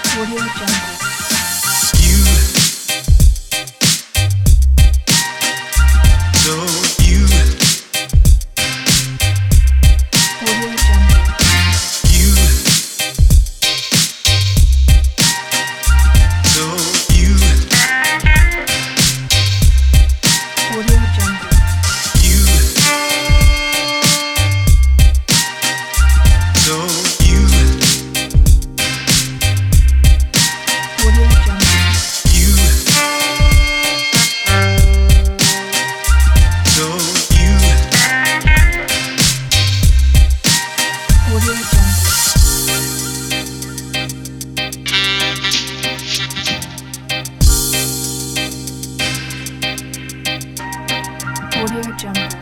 Audio Jungle. You, so you, Audio Jungle. you, so you, Audio Jungle. you, so you, Audio Jungle. you, so you, Audio Jungle. Audio Jungle.